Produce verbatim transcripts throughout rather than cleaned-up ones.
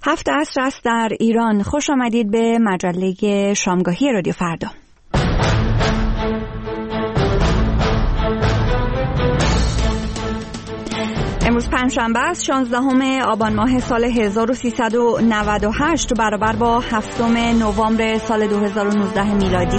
هفت عصر است در ایران. خوش آمدید به مجله شامگاهی رادیو فردا. امروز پنجشنبه است، شانزدهم آبان ماه سال هزار و سیصد و نود و هشت برابر با هفتم نوامبر سال دو هزار و نوزده میلادی.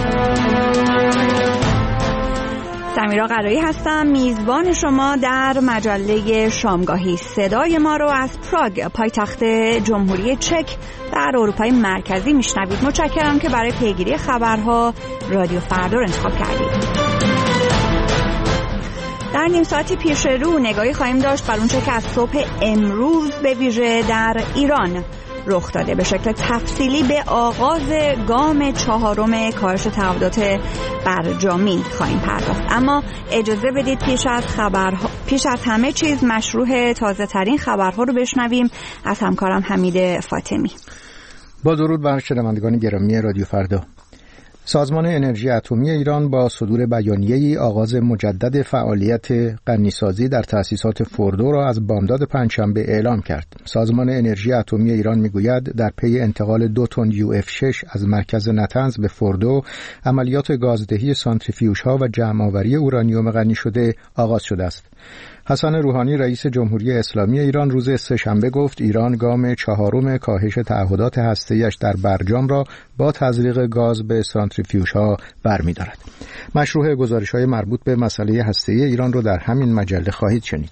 سمیرا قرایی هستم، میزبان شما در مجله شامگاهی. صدای ما رو از پراگ، پایتخت جمهوری چک در اروپای مرکزی میشنوید. متشکرم که برای پیگیری خبرها رادیو فردا رو انتخاب کردید. در نیم ساعتی پیش رو نگاهی خواهیم داشت بر اونچه که از صبح امروز به ویژه در ایران رخ داده. به شکل تفصیلی به آغاز گام چهارم کاهش تعهدات برجامی خواهیم پرداخت. اما اجازه بدید پیش از خبرها، پیش از همه چیز مشروع تازه ترین خبرها رو بشنویم از همکارم حمید فاطمی. با درود بر شنوندگان گرامی رادیو فردا. سازمان انرژی اتمی ایران با صدور بیانیه‌ای آغاز مجدد فعالیت غنیسازی در تأسیسات فوردو را از بامداد پنجشنبه اعلام کرد. سازمان انرژی اتمی ایران میگوید در پی انتقال دو تن یو اف شش از مرکز نطنز به فوردو، عملیات گازدهی سانتریفیوژها و جمع‌آوری اورانیوم غنی شده آغاز شده است. حسن روحانی رئیس جمهوری اسلامی ایران روز سه‌شنبه گفت ایران گام چهارم کاهش تعهدات هسته‌ایش در برجام را با تزریق گاز به سانتریفیوژها برمی‌دارد. مشروع گزارش‌های مربوط به مسئله هسته‌ای ایران را در همین مجله خواهید شنید.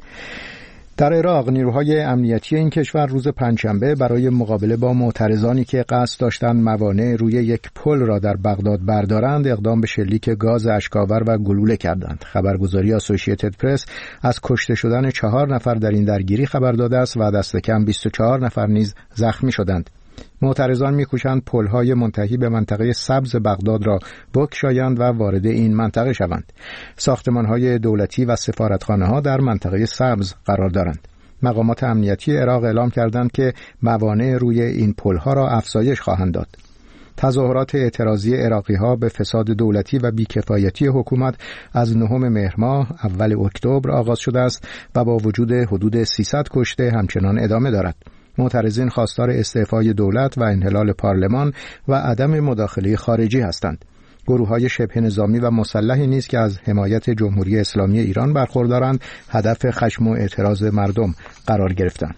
در عراق نیروهای امنیتی این کشور روز پنجشنبه برای مقابله با معترضانی که قصد داشتند موانع روی یک پل را در بغداد بردارند اقدام به شلیک گاز اشک‌آور و گلوله کردند. خبرگزاری اسوسییتد پرس از کشته شدن چهار نفر در این درگیری خبر داده است و دست کم بیست و چهار نفر نیز زخمی شدند. معترضان می‌کوشند پل‌های منتهی به منطقه سبز بغداد را بگشایند و وارد این منطقه شوند. ساختمان‌های دولتی و سفارتخانه‌ها در منطقه سبز قرار دارند. مقامات امنیتی عراق اعلام کردند که موانع روی این پل‌ها را افزایش خواهند داد. تظاهرات اعتراضی عراقی‌ها به فساد دولتی و بیکفایتی حکومت از نهم مهر ماه اول اکتبر آغاز شده است و با وجود حدود سیصد کشته همچنان ادامه دارد. معترضین خواستار استعفای دولت و انحلال پارلمان و عدم مداخله خارجی هستند. گروه‌های شبه نظامی و مسلحی نیز که از حمایت جمهوری اسلامی ایران برخوردارند هدف خشم و اعتراض مردم قرار گرفتند.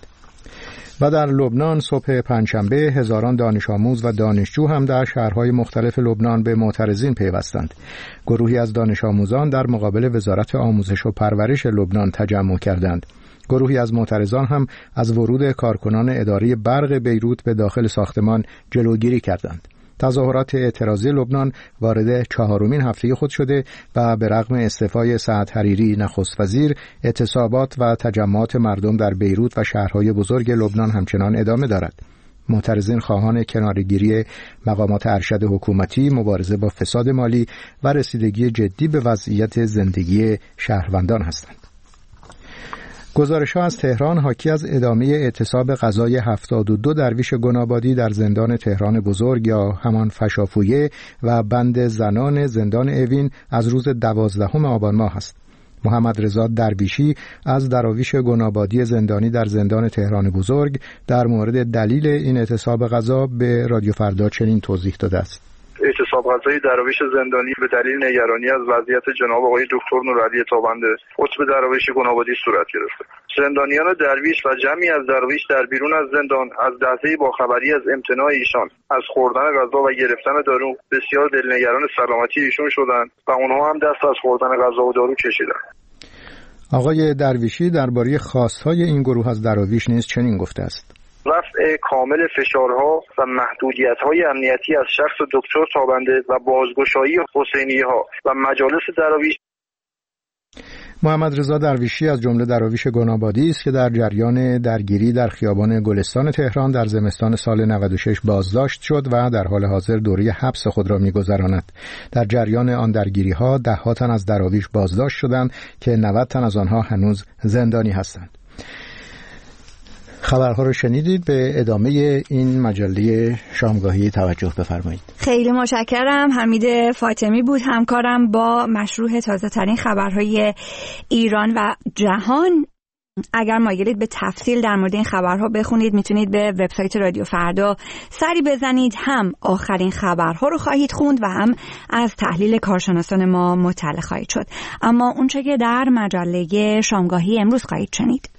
و در لبنان صبح پنجشنبه هزاران دانش آموز و دانشجو هم در شهرهای مختلف لبنان به معترضین پیوستند. گروهی از دانش آموزان در مقابل وزارت آموزش و پرورش لبنان تجمع کردند. گروهی از معترضان هم از ورود کارکنان اداره برق بیروت به داخل ساختمان جلوگیری کردند. تظاهرات اعتراضی لبنان وارد چهارمین هفته خود شده و به رغم استعفای سعد حریری نخست وزیر، اعتصابات و تجمعات مردم در بیروت و شهرهای بزرگ لبنان همچنان ادامه دارد. معترضین خواهان کناره‌گیری مقامات ارشد حکومتی، مبارزه با فساد مالی و رسیدگی جدی به وضعیت زندگی شهروندان هستند. گزارش‌ها از تهران حاکی از ادامه اعتصاب قضای هفتاد و دو درویش گنابادی در زندان تهران بزرگ یا همان فشافویه و بند زنان زندان اوین از روز دوازدهم آبان ماه است. محمد رضا درویشی از دراویش گنابادی زندانی در زندان تهران بزرگ در مورد دلیل این اعتصاب قضا به رادیو فردا چنین توضیح داده است. اعتصاب قضایی دراویش زندانی به دلیل نگرانی از وضعیت جناب آقای دکتر نورعلی تابنده قطب دراویش گنابادی صورت گرفته. زندانیان درویش و جمعی از دراویش در بیرون از زندان از لحظه باخبری از امتناع ایشان از خوردن غذا و گرفتن دارو بسیار دلنگران سلامتی ایشون شدند و اونها هم دست از خوردن غذا و دارو کشیدند. آقای درویشی درباره خواستهای این گروه از دراویش نیز چنین گفته است: رفع کامل فشارها و محدودیت‌های امنیتی از شخص دکتر تابنده و بازگشایی حسینی‌ها و مجالس دراویش. محمد رضا درویشی از جمله دراویش گنابادی است که در جریان درگیری در خیابان گلستان تهران در زمستان سال نود و شش بازداشت شد و در حال حاضر دوره حبس خود را می‌گذراند. در جریان آن درگیری‌ها ده‌ها تن از دراویش بازداشت شدند که نود تن از آنها هنوز زندانی هستند. خبرها رو شنیدید. به ادامه این مجله شامگاهی توجه بفرمایید. خیلی متشکرم. حمید فاطمی بود همکارم با مشروع تازه ترین خبرهای ایران و جهان. اگر مایلید به تفصیل در مورد این خبرها بخونید میتونید به وبسایت رادیو فردا سری بزنید. هم آخرین خبرها رو خواهید خوند و هم از تحلیل کارشناسان ما مطلع خواهید شد. اما اونچه که در مجله شامگاهی امروز خواهید شنید: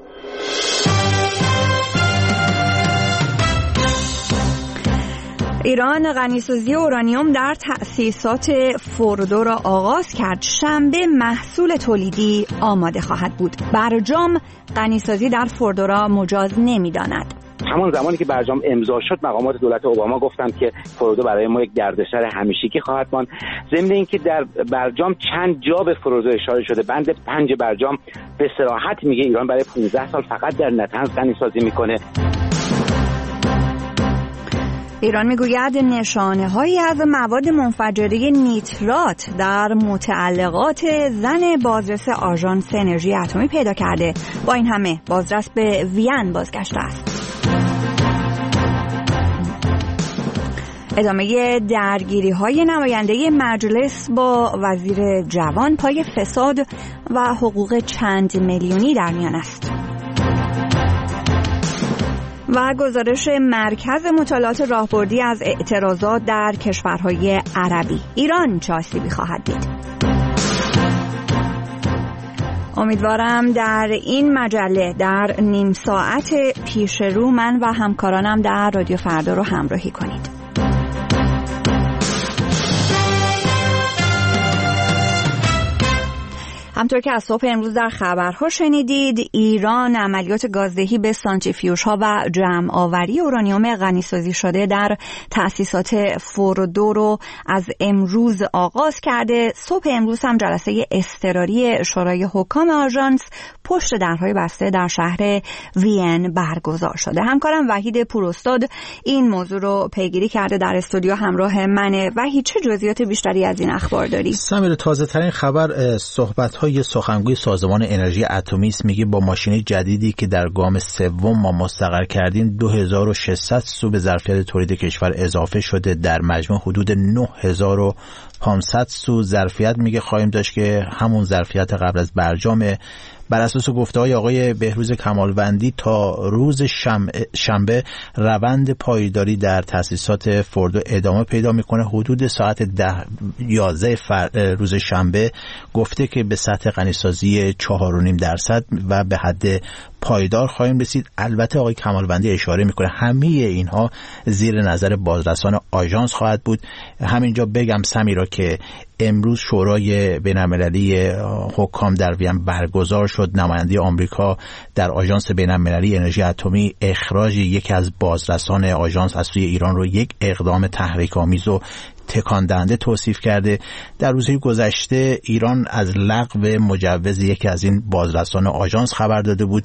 ایران غنیسازی اورانیوم در تأسیسات فوردو را آغاز کرد. شنبه محصول تولیدی آماده خواهد بود. برجام غنیسازی در فوردو را مجاز نمی‌داند. همون زمانی که برجام امضا شد مقامات دولت اوباما گفتند که فوردو برای ما یک دردسر همیشگی خواهد ماند. ضمن اینکه در برجام چند جا به فوردو اشاره شده. بند پنج برجام به صراحت میگه ایران برای پانزده سال فقط در نطنز غنیسازی میکنه. ایران میگوید نشانه هایی از مواد منفجره نیترات در متعلقات زن بازرس آژانس انرژی اتمی پیدا کرده. با این همه بازرس به وین بازگشته است. ادامه درگیری های نماینده مجلس با وزیر جوان پای فساد و حقوق چند میلیونی در میان است. و گزارش مرکز مطالعات راهبردی از اعتراضات در کشورهای عربی: ایران چه آسیبی خواهد دید؟ امیدوارم در این مجله در نیم ساعت پیش رو من و همکارانم در رادیو فردا رو همراهی کنید. همطور که از صبح امروز در خبرها شنیدید، ایران عملیات گازدهی به سانتریفیوژها و جمع آوری اورانیوم غنیسازی شده در تأسیسات فوردو رو از امروز آغاز کرده. صبح امروز هم جلسه اضطراری شورای حکام آژانس پشت درهای بسته در شهر وین برگزار شده. همکارم وحید پوراستاد این موضوع رو پیگیری کرده، در استودیو همراه منه. وحید، چه جزئیات بیشتری از این اخبار داری؟ سمیر، تازه ترین خبر صحبت یه سخنگوی سازمان انرژی اتمی است. میگه با ماشین جدیدی که در گام سوم ما مستقر کردیم دو هزار و ششصد سو به ظرفیت تولید کشور اضافه شده. در مجموع حدود نه هزار و پانصد سو ظرفیت میگه خواهیم داشت که همون ظرفیت قبل از برجامه. بر اساس گفته‌های آقای بهروز کمالوندی تا روز شنبه روند پایداری در تأسیسات فوردو ادامه پیدا میکنه. حدود ساعت ده یازده روز شنبه گفته که به سطح غنیسازی چهار و نیم درصد و به حد پایدار خواهیم رسید. البته آقای کمالوندی اشاره میکنه همه اینها زیر نظر بازرسان آژانس خواهد بود. همینجا بگم سمیرا که امروز شورای بین‌المللی حکام در وین برگزار شد. نماینده آمریکا در آژانس بین‌المللی انرژی اتمی اخراج یکی از بازرسان آژانس از سوی ایران رو یک اقدام تحریک‌آمیز و تکان دهنده توصیف کرده. در روزهای گذشته ایران از لغو مجوز یکی از این بازرسان آژانس خبر داده بود.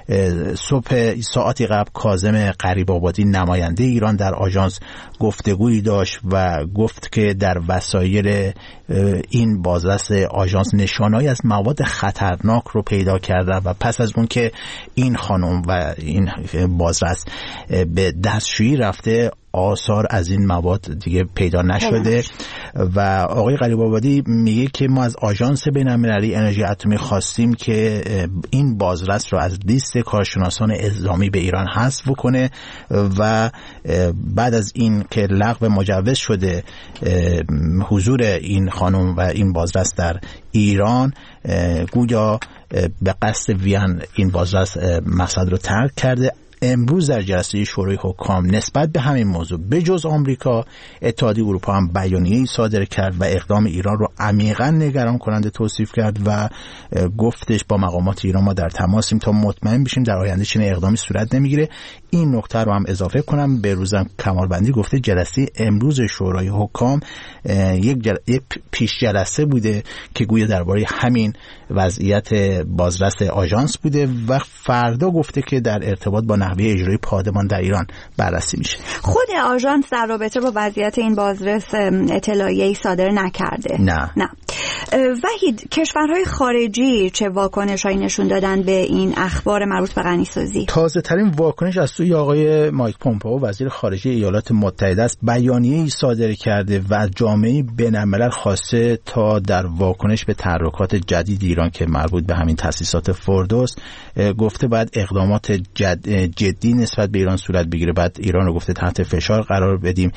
صبح ساعتی قبل کاظم قریب‌آبادی نماینده ایران در آژانس گفتگویی داشت و گفت که در وسایل این بازرس آژانس نشانه‌ای از مواد خطرناک رو پیدا کرده و پس از اون که این خانم و این بازرس به دستشویی رفته آثار از این مواد دیگه پیدا نشده. و آقای قریب‌آبادی میگه که ما از آژانس بین‌المللی انرژی اتمی خواستیم که این بازرس رو از لیست کارشناسان اعزامی به ایران حذف کنه و بعد از این که لغو مجوز شده حضور این خانم و این بازرس در ایران، گویا به قصد وین این بازرس مقصد رو ترک کرده. امروز در جلسه شورای حکام نسبت به همین موضوع به جز آمریکا، اتحادیه اروپا هم بیانیه‌ای صادر کرد و اقدام ایران رو عمیقاً نگران کننده توصیف کرد و گفتش با مقامات ایران ما در تماسیم تا مطمئن بشیم در آینده چنین اقدامی صورت نمیگیره. این نکته رو هم اضافه کنم، به روزم کمالوندی گفته جلسه امروز شورای حکام یک, جل... یک پیش جلسه بوده که گویا درباره همین وضعیت بازرس آژانس بوده و فردا گفته که در ارتباط با نحوه اجرای پادمان در ایران بررسی میشه. خود آژانس در رابطه با وضعیت این بازرس اطلاعیه‌ای صادر نکرده؟ نه نه. وحید، کشورهای خارجی چه واکنش‌هایی نشون دادن به این اخبار مربوط به غنی‌سازی؟ تازه ترین واکنش از سوی آقای مایک پومپئو وزیر خارجه ایالات متحده است. بیانیه‌ای صادر کرده و از جامعه بین‌الملل خواسته تا در واکنش به تحرکات جدید ایران که مربوط به همین تأسیسات فوردوست، گفته باید اقدامات جد جدی نسبت به ایران صورت بگیره. بعد ایران رو گفته تحت فشار قرار بدیم.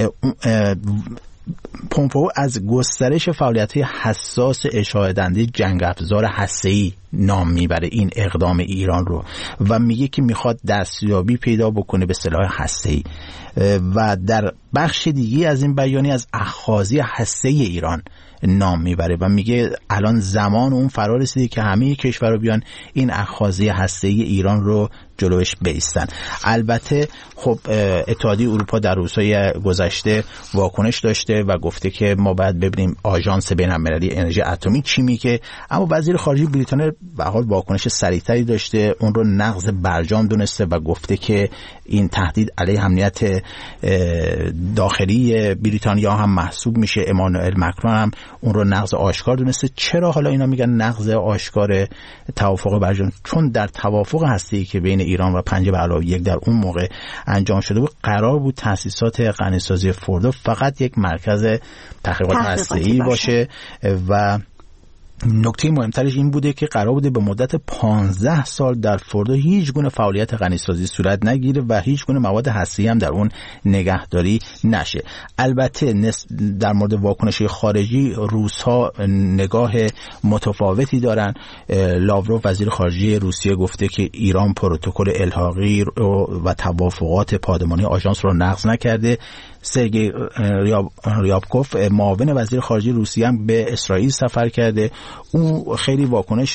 پومپئو از گسترش فعالیت‌های حساس اشاعه‌دهنده جنگ افزار هسته‌ای نام میبره این اقدام ایران رو و میگه که میخواد دستیابی پیدا بکنه به سلاح هسته‌ای و در بخش دیگه از این بیانیه از اخاذی هسته‌ای ایران نام میبره و میگه الان زمان اون فرا رسیده که همه کشورها بیان این اخاذی هسته‌ای ایران رو جلوش بیستن. البته خب اتحادیه اروپا در روزهای گذشته واکنش داشته و گفته که ما باید ببینیم آژانس بین‌المللی انرژی اتمی چی میگه، اما وزیر خارجه بریتانیا به حال واکنش سریعتری داشته، اون رو نقض برجام دونسته و گفته که این تهدید علیه امنیت داخلی بریتانیا هم محسوب میشه. امانوئل مکرون هم اون رو نقض آشکار دونسته. چرا حالا اینا میگن نقض آشکار توافق برجام؟ چون در توافق هسته‌ای که بین ایران و پنج به علاوه یک در اون موقع انجام شده بود، قرار بود تأسیسات غنی‌سازی فوردو فقط یک مرکز تحقیقات هسته‌ای باشه و نکته مهمترش این بوده که قرار بوده به مدت پانزده سال در فوردو هیچ گونه فعالیت غنی‌سازی صورت نگیره و هیچ گونه مواد هسته‌ای هم در اون نگهداری نشه. البته در مورد واکنش خارجی روس‌ها نگاه متفاوتی دارن. لاوروف وزیر خارجه روسیه گفته که ایران پروتکل الحاقی و توافقات پادمانی آژانس رو نقض نکرده. سرگئی ریابکوف معاون وزیر خارجه روسیه هم به اسرائیل سفر کرده. اون خیلی واکنش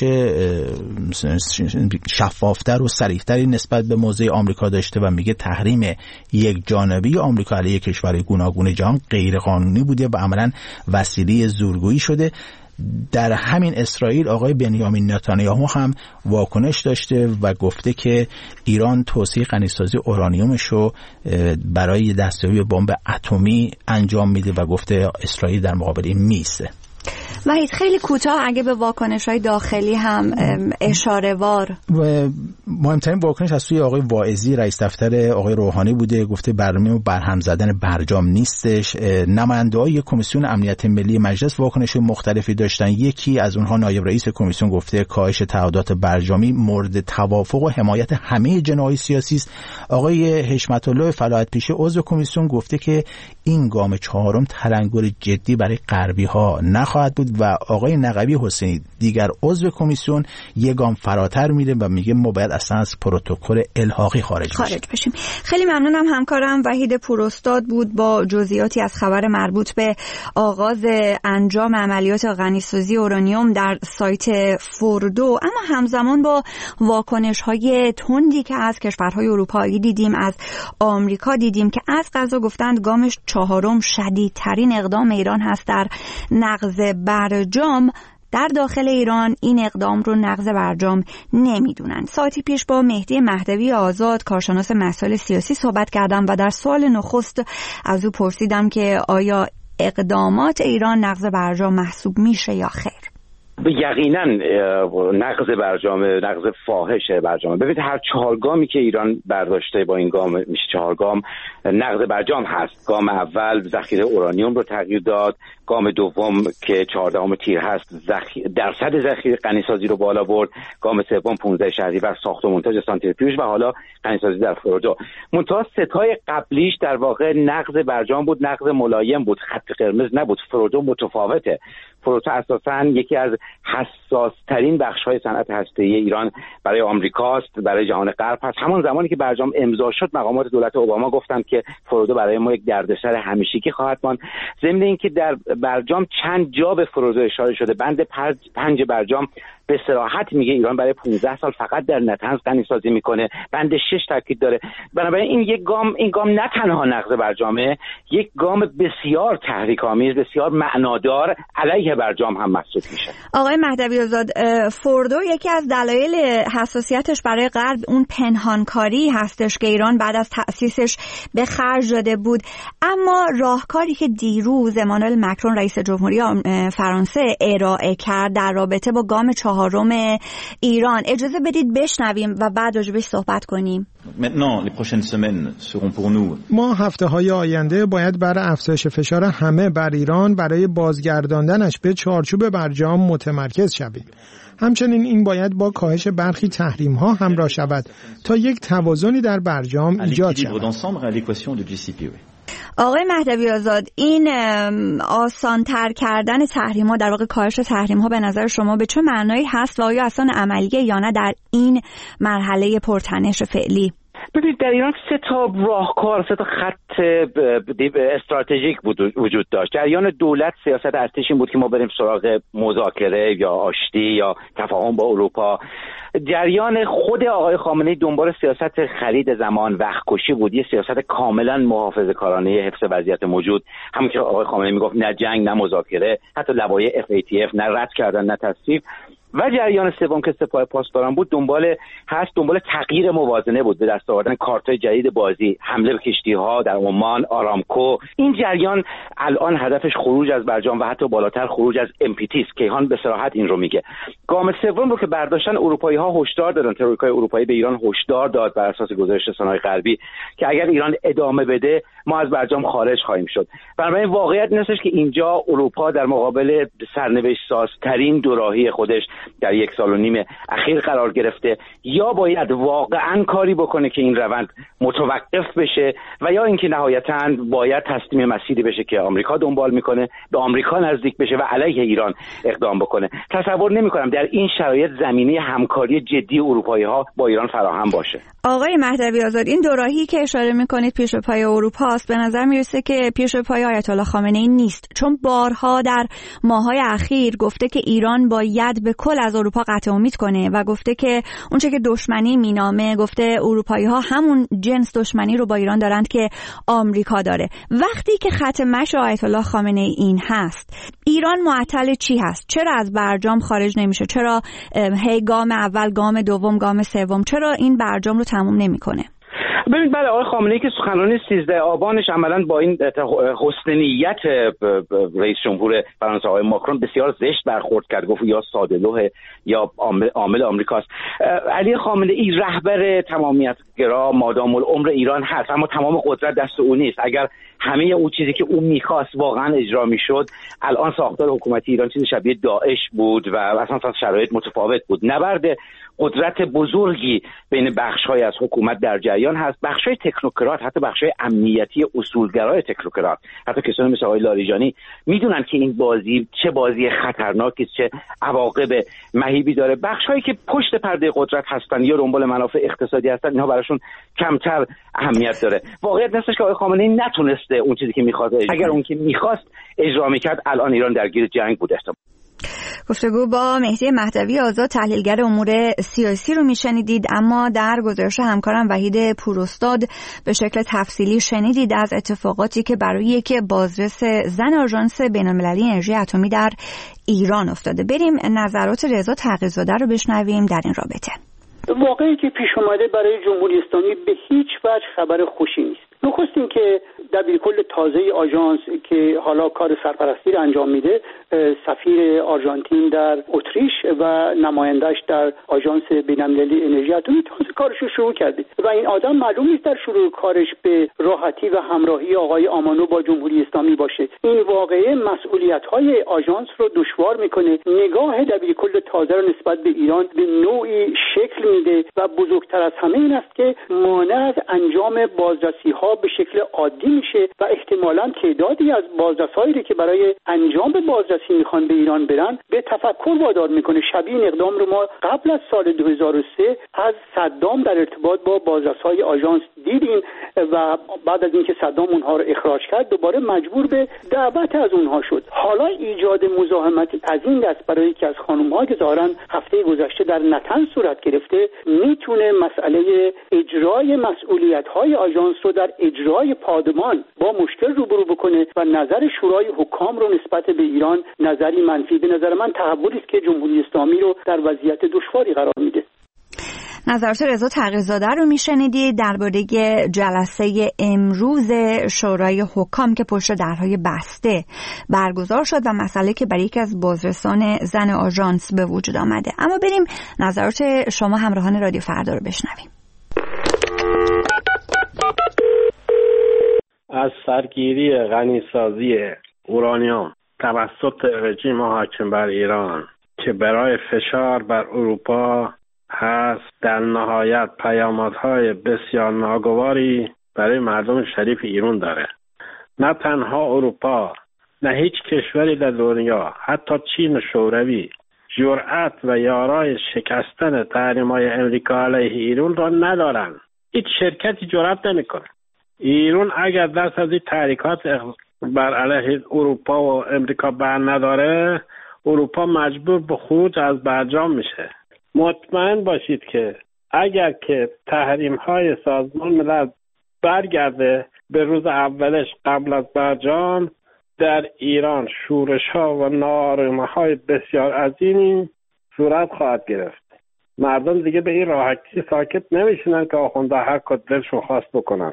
شفافتر و صریح‌تری نسبت به موضع آمریکا داشته و میگه تحریم یک جانبی آمریکا علیه کشورهای گوناگون جهان غیر قانونی بوده و عملاً وسیله زورگویی شده. در همین اسرائیل آقای بنیامین نتانیاهو هم واکنش داشته و گفته که ایران توسعه غنی‌سازی اورانیومش رو برای دستیابی به بمب اتمی انجام میده و گفته اسرائیل در مقابل این میسته. وحید، خیلی کوتاه اگه به واکنش‌های داخلی هم اشاره وار. و مهمترین واکنش از سوی آقای واعظی رئیس دفتر آقای روحانی بوده. گفته برنامه برهم زدن برجام نیستش. نماینده‌های کمیسیون امنیت ملی مجلس واکنش مختلفی داشتن. یکی از اونها نایب رئیس کمیسیون گفته کاهش تعهدات برجامی مورد توافق و حمایت همه جناح‌های سیاسی است. آقای حشمت الله فلاحت پیشه عضو کمیسیون گفته که این گام چهارم تلنگر جدی برای غربی‌ها نخواهد بود و آقای نقوی حسینی دیگر عضو کمیسیون یک گام فراتر میره و میگه ما باید اصلا از پروتکل الحاقی خارج, خارج بشیم. خیلی ممنونم. همکارم وحید پوراستاد بود با جزئیاتی از خبر مربوط به آغاز انجام عملیات غنی‌سازی اورانیوم در سایت فوردو، اما همزمان با واکنش‌های تندی که از کشورهای اروپایی دیدیم، از آمریکا دیدیم که از قضا گفتند گامش چهارم شدیدترین اقدام ایران هست در نقض برجام. در داخل ایران این اقدام رو نقض برجام نمیدونن. ساعتی پیش با مهدی مهدوی آزاد کارشناس مسائل سیاسی صحبت کردم و در سوال نخست از او پرسیدم که آیا اقدامات ایران نقض برجام محسوب میشه یا خیر؟ یقینا نقض برجام، نقض فاحش برجام. ببینید هر چهار گامی که ایران برداشته با این گام میشه چهار گام نقض برجام هست. گام اول ذخیره اورانیوم رو تغییر داد، گام دوم که چهاردهم تیر هست ذخیره درصد ذخیره غنی‌سازی رو بالا برد، گام سوم پانزده شهریور ساخت و مونتاژ سانتریفیوژ و حالا غنی‌سازی در فوردو. منتها ستای قبلیش در واقع نقض برجام بود، نقض ملایم بود، خط قرمز نبود. فوردو متفاوته. فوردو اساساً یکی از حساس ترین بخش های صنعت هسته‌ای ایران برای آمریکاست، برای جهان غرب هست. همون زمانی که برجام امضا شد مقامات دولت اوباما گفتند که فوردو برای ما یک دردسر همیشگی خواهد ماند. ضمن اینکه در برجام چند جا به فوردو اشاره شده. بند پنج برجام به صراحت میگه ایران برای پانزده سال فقط در نطنز غنیسازی میکنه. بند شش تاکید داره. بنابراین این یک گام این گام نه تنها نقض برجامه، یک گام بسیار تحریک‌آمیز، بسیار معنادار علیه برجام هم محسوب میشه. آقای مهدوی آزاد، فوردو یکی از دلایل حساسیتش برای غرب اون پنهانکاری هستش که ایران بعد از تأسیسش به خرج داده بود، اما راهکاری که دیروز امانوئل مکرون رئیس جمهوری فرانسه ارائه کرد در رابطه با گام چهارم ایران، اجازه بدید بشنویم و بعد راجبش صحبت کنیم. ما هفته‌های آینده باید برای افزایش فشار همه بر ایران برای بازگرداندنش به چارچوب برجام متمرکز شویم. همچنین این باید با کاهش برخی تحریم‌ها همراه شود تا یک توازنی در برجام ایجاد شود. آقای مهدوی آزاد، این آسان‌تر کردن تحریم‌ها، در واقع کاهش تحریم‌ها، به نظر شما به چه معنایی هست و آیا اصلا عملیه یا نه در این مرحله پرتنش فعلی؟ ببینید در ایران سه تا راهکار، سه تا خط استراتژیک وجود داشت. جریان دولت سیاست ارتش این بود که ما بریم سراغ مذاکره یا آشتی یا تفاهم با اروپا. جریان خود آقای خامنه‌ای دنبال سیاست خرید زمان، وقت کشی بود، یه سیاست کاملا محافظه‌کارانه حفظ وضعیت موجود، همون که آقای خامنه‌ای میگفت نه جنگ نه مذاکره، حتی لوایح اف ای تی اف نه رد کردن نه تصویب. و جریان سوم که سپاه پاسداران بود دنبال هست دنبال تغییر موازنه بود، به دست آوردن کارت‌های جدید بازی، حمله به کشتی‌ها در عمان، آرامکو. این جریان الان هدفش خروج از برجام و حتی بالاتر خروج از ام پی تی است. کیهان به صراحت این رو میگه. گام سوم رو که برداشتن، اروپایی‌ها هشدار دادن، ترویکای اروپایی به ایران هشدار داد بر اساس گزارش رسانه‌های غربی که اگر ایران ادامه بده ما از برجام خارج خواهیم شد. بنابراین واقعیت این است که اینجا اروپا در مقابل سرنوشت سازترین دوراهی خودش در یک سال و نیم اخیر قرار گرفته. یا باید واقعا کاری بکنه که این روند متوقف بشه و یا اینکه نهایتاً باید تسلیم مسیری بشه که آمریکا دنبال میکنه، به آمریکا نزدیک بشه و علیه ایران اقدام بکنه. تصور نمیکنم در این شرایط زمینه همکاری جدی اروپایی‌ها با ایران فراهم باشه. آقای مهدوی آزاد، این دوراهی که اشاره میکنید پیش پای اروپا است، به نظر میرسه که پیش پای آیت الله خامنه‌ای نیست، چون بارها در ماه‌های اخیر گفته که ایران باید به کل از اروپا قطع امید کنه و گفته که اونچه که دشمنی مینامه، گفته اروپایی‌ها همون جنس دشمنی رو با ایران دارند که آمریکا داره. وقتی که خط مشی آیت الله خامنه‌ای این هست، ایران معطل چی هست؟ چرا از برجام خارج نمیشه؟ چرا هی گام اول، گام دوم، گام سوم، چرا این برجام رو تموم نمیکنه؟ ببینید بله، آقای خامنه‌ای که سخنرانی سیزده آبانش عملاً با این حسن نیت رئیس جمهور فرانسه آقای ماکرون بسیار زشت برخورد کرد، گفت یا ساده‌لوح یا عامل آمریکاست. علی خامنه‌ای رهبر تمامیت‌گرا مادام العمر ایران هست، اما تمام قدرت دست او نیست. اگر همه اون چیزی که او می‌خواست واقعاً اجرا می‌شد، الان ساختار حکومتی ایران چیز شبیه داعش بود و اصلا شرایط متفاوت بود. نبرد قدرت بزرگی بین بخش‌های از حکومت در جریان هست، بخش‌های تکنوکرات، حتی بخش‌های امنیتی اصولگرای تکنوکرات، حتی کسانی مثل آقای لاریجانی میدونن که این بازی چه بازی خطرناکی است، چه عواقب مهیبی داره. بخش‌هایی که پشت پرده قدرت هستن یا دنبال منافع اقتصادی هستن، اینها براشون کمتر اهمیت داره. واقعیت هستش که آقای خامنه‌ای نتونسته اون چیزی که می‌خواد، اگر اون که می‌خواست اجرا می‌کرد، الان ایران درگیر جنگ بود. گفتگو با مهدی مهدوی آزاد، تحلیلگر امور سیاسی رو میشنیدید. اما در گزارش همکارم وحید پوراستاد به شکل تفصیلی شنیدید از اتفاقاتی که برای یک بازرس زن آژانس بین‌المللی انرژی اتمی در ایران افتاده. بریم نظرات رضا تقی‌زاده رو بشنویم در این رابطه. واقعی که پیش اومده برای جمهوری اسلامی به هیچ وجه خبر خوشی نیست. نخست این که دبیرکل تازه آژانس که حالا کار سرپرستی رو انجام میده، سفیر آرژانتین در اتریش و نمایندهش در آژانس بین‌المللی انرژی اتمی تازه کارش رو شروع کرده و این آدم معلوم نیست در شروع کارش به راحتی و همراهی آقای آمانو با جمهوری اسلامی باشه. این واقعه مسئولیت‌های آژانس رو دشوار میکنه. نگاه دبیرکل تازه رو نسبت به ایران به نوعی شکل میده و بزرگتر از همه این است که مانع از انجام بازرسی‌ها به شکل عادی میشه و احتمالاً تعدادی از بازرسایی که برای انجام بازرسی کسی میخوان به ایران برن به تفکر وادار میکنه. شبیه این اقدام رو ما قبل از سال دو هزار و سه از صدام در ارتباط با بازرس‌های آژانس دیدیم و بعد از اینکه صدام اونها رو اخراج کرد دوباره مجبور به دعوت از اونها شد. حالا ایجاد مزاحمتی از این دست برای یکی از خانم‌ها که ظاهراً هفته گذشته در نتن صورت گرفته میتونه مسئله اجرای مسئولیت‌های آژانس رو در اجرای پادمان با مشکل روبرو بکنه و نظر شورای حکام رو نسبت به ایران نظری منفی. به نظر من تحولی است که جمهوری اسلامی رو در وضعیت دشواری قرار میده. نظرات رضا تغییرزاده رو میشنیدید درباره جلسه امروز شورای حکام که پشت درهای بسته برگزار شد و مسئله که برای یکی از بازرسان زن آژانس به وجود آمده. اما بریم نظرات شما همراهان رادیو فردا رو بشنویم. از سرگیری غنیسازی اورانیوم توسط رژیم حاکم بر ایران که برای فشار بر اروپا هست در نهایت پیامدهای بسیار ناگواری برای مردم شریف ایران داره. نه تنها اروپا، نه هیچ کشوری در دنیا، حتی چین شوروی جرأت و یارای شکستن تحریم‌های امریکا علیه ایران را ندارن. هیچ شرکتی جرأت نمیکنه. ایران اگر دست از این تحریکات بر علیه اروپا و امریکا بر نداره، اروپا مجبور به خروج از برجام میشه. مطمئن باشید که اگر که تحریم‌های سازمان ملل برگرده به روز اولش قبل از برجام، در ایران شورش‌ها و ناآرامی‌های بسیار عظیمی صورت خواهد گرفت. مردم دیگه به این راحتی ساکت نمیشینن که آخونده هر کار دلشون خواست بکنن.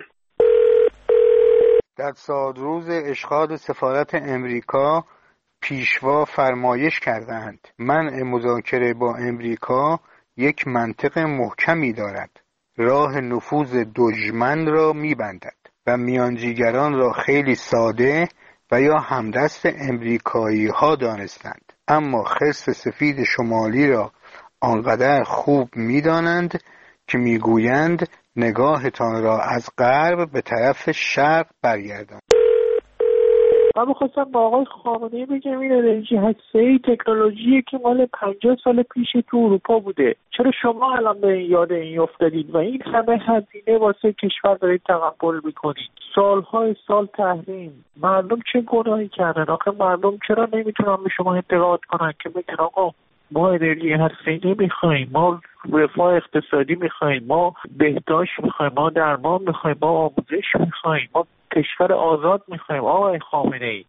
در سالروز اشغال سفارت امریکا پیشوا فرمایش کردند منع مذاکره با امریکا یک منطق محکمی دارد، راه نفوذ دشمن را می‌بندد و میانجیگران را خیلی ساده و یا همدست امریکایی ها دانستند، اما خرس سفید شمالی را آنقدر خوب می‌دانند که میگویند نگاهتان را از غرب به طرف شرق برگردان. من بخواستم با آقای خامنه‌ای بگم این انرژی هسته‌ای تکنولوژی که مال پنجاه سال پیش تو اروپا بوده. چرا شما الان به این یاد این افتادید و این همه هزینه واسه کشور دارید تقبل میکنید؟ سالهای سال تحریم. مردم چه گناهی کردن؟ آخه مردم چرا نمیتونن به شما اعتقاد کنن که بگن آقا ما انرژی هسته‌ای نمیخوایم، ما رفاه اقتصادی میخوایم، ما بهداشت میخوایم، ما درمان میخوایم، ما آموزش میخوایم، ما کشور آزاد میخوایم. آقای خامنه‌ای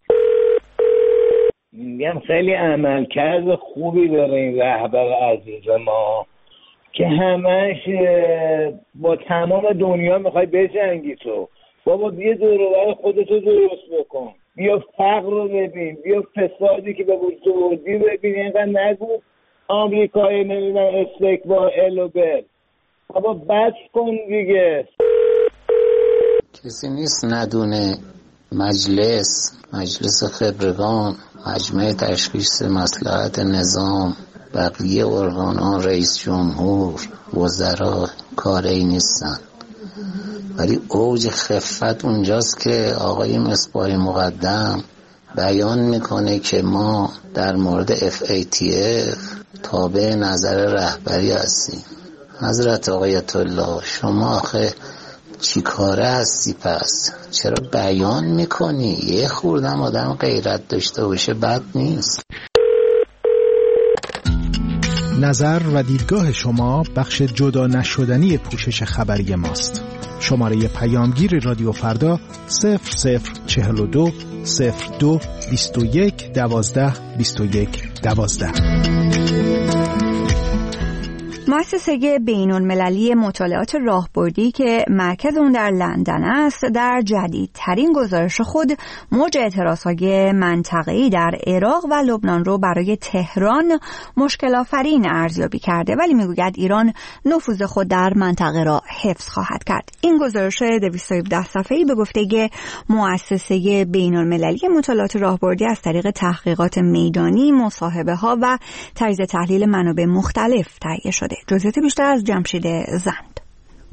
میگم خیلی عملکرد خوبی داره این رهبر عزیز ما که همش با تمام دنیا میخوای بجنگی. تو بابا بیا دور و بر خودتو درست بکن، بیا فقر رو ببین، بیا فسادی که به وجود آوردی ببین. اینقدر نگو آمریکایی نمیدونم استکبار ال و بل. بابا بس کن دیگه. کسی نیست ندونه مجلس مجلس خبرگان، مجمع تشخیص مصلحت نظام، بقیه ارگان‌ها، رئیس جمهور، وزرا کاری نیستن، ولی اوج خفت اونجاست که آقای مصباح مقدم بیان میکنه که ما در مورد اف ای تی اف تابع نظر رهبری هستیم. حضرت آقایت الله شما آخه چی کاره هستی پس؟ چرا بیان میکنی؟ یه خوردم آدم غیرت داشته باشه بد نیست. نظر و دیدگاه شما بخش جدا نشدنی پوشش خبری ماست. شماره پیامگیر رادیو فردا صفر صفر چهل و دو صفر دو بیست و یک دوازده بیست و یک دوازده. مؤسسه بین‌المللی مطالعات راهبردی که مرکز اون در لندن است در جدیدترین گزارش خود موج اعتراضهای منطقه‌ای در عراق و لبنان رو برای تهران مشکل‌آفرین ارزیابی کرده، ولی میگوید ایران نفوذ خود در منطقه را حفظ خواهد کرد. این گزارش دویست و هفده صفحه‌ای به گفته مؤسسه بین‌المللی مطالعات راهبردی از طریق تحقیقات میدانی، مصاحبه‌ها و تجزیه تحلیل منابع مختلف تهیه شده. جزئیات بیشتر از جمشید زند.